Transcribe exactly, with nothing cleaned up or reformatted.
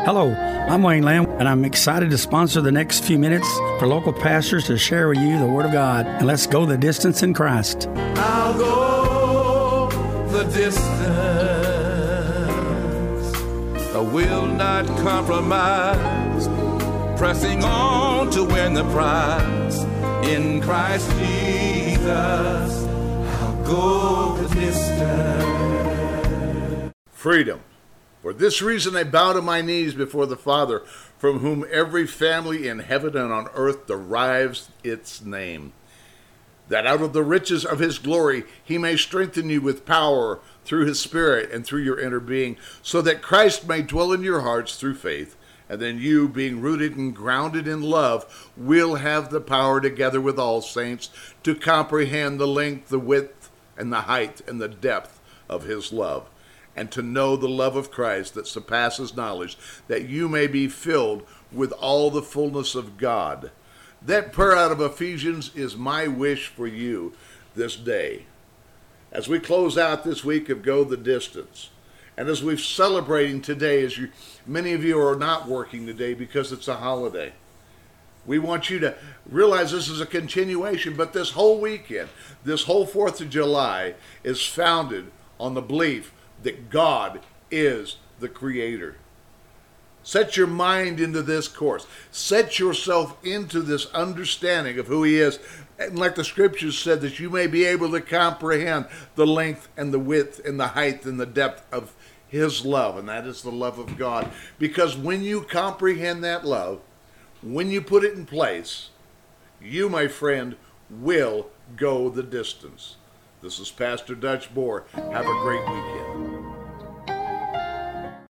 Hello, I'm Wayne Lamb, and I'm excited to sponsor the next few minutes for local pastors to share with you the Word of God. And let's go the distance in Christ. I'll go the distance. I will not compromise. Pressing on to win the prize. In Christ Jesus, I'll go the distance. Freedom. For this reason I bow to my knees before the Father, from whom every family in heaven and on earth derives its name, that out of the riches of his glory he may strengthen you with power through his Spirit and through your inner being, so that Christ may dwell in your hearts through faith, and then you, being rooted and grounded in love, will have the power together with all saints to comprehend the length, the width, and the height, and the depth of his love, and to know the love of Christ that surpasses knowledge, that you may be filled with all the fullness of God. That prayer out of Ephesians is my wish for you this day. As we close out this week of Go the Distance, and as we're celebrating today, as you, many of you are not working today because it's a holiday, we want you to realize this is a continuation, but this whole weekend, this whole fourth of July is founded on the belief that God is the Creator. Set your mind into this course. Set yourself into this understanding of who he is. And like the scriptures said, that you may be able to comprehend the length and the width and the height and the depth of his love. And that is the love of God. Because when you comprehend that love, when you put it in place, you, my friend, will go the distance. This is Pastor Dutch Bohr. Have a great weekend.